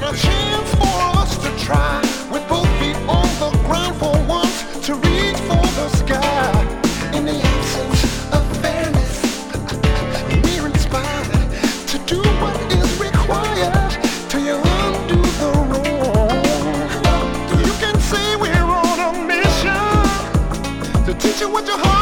a chance for us to try, with both feet on the ground for once, to reach for the sky. In the absence of fairness, we're inspired to do what is required till you undo the wrong. You can say we're on a mission to teach you what your heart